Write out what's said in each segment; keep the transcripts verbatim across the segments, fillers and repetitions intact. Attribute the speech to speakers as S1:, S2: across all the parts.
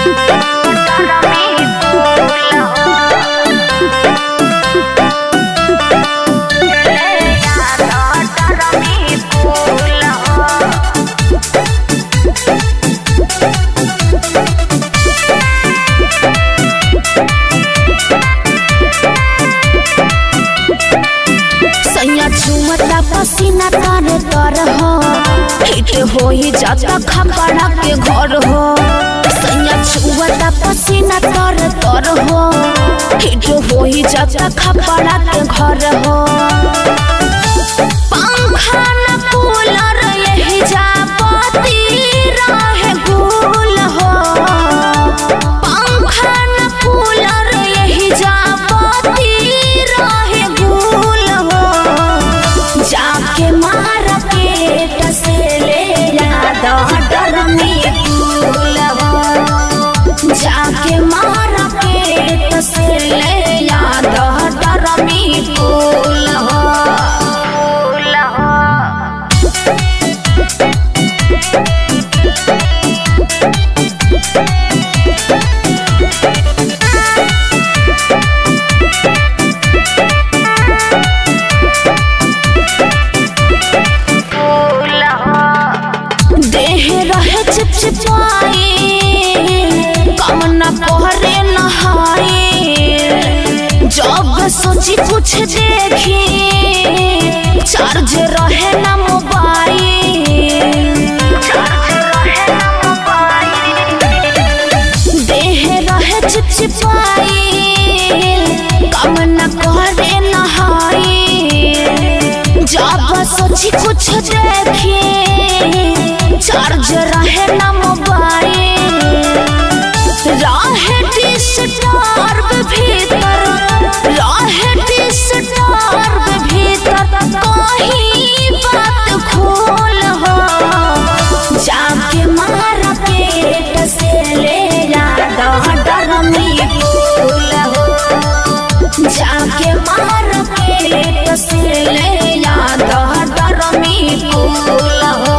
S1: पसीना तारे तर हो हिट हो ही जाता खपड़ा के घर हो सैया छुअता पसीना तर तर हो हिट हो ही जाता खपड़ा के घर हो पंखा न कूलर यही जा पति रहे गुल हो पंखा न कूलर यही जा पति रहे गुल हो जाके मार पेट से ले याद डर में फूल हो जाके मार पेट से ले याद डर में फूल हो चिपचिपाए कम न पहरे नहाए जब सोची कुछ देखी चार्ज रहे न मोबाइल देह रहे चिपचिपाए कम न पहरे नहाए जब सोची कुछ देखी चार्ज रहे न मोबाइल राहे डिस्टर्ब भीतर राहे डिस्टर्ब भीतर कहीं बात खोल हो जाके मार पेट से ले याद डर में फूल हो जाके मार पेट से ले याद डर में फूल हो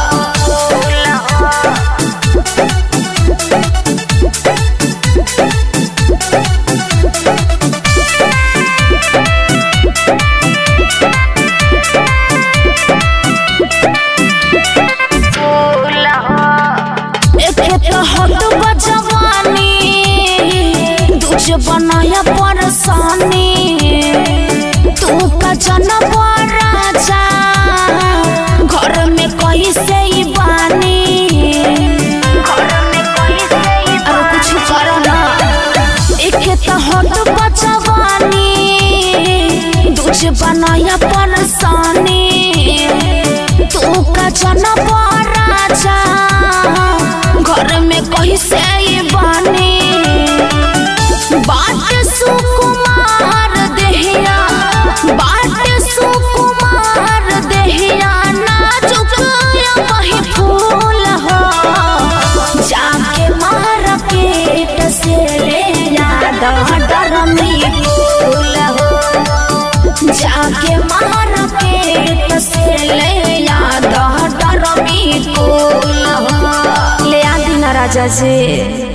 S1: बनाया परेशानी तू का जनम राजा घर में कहीं से ही बानी अरे कुछ करो ना एक तो हट बचवानी दूज बनाया परेशानी तू का जनम राजा घर में कहीं से ही बानी बाट सुकुमार देहिया बाट सुकुमार देहिया नाजुक वही फूल हो जाके मार पेट से ले याद डर में फूल हो जाके मार पेट से ले याद डर में फूल हो ले आ दीना राजा जी।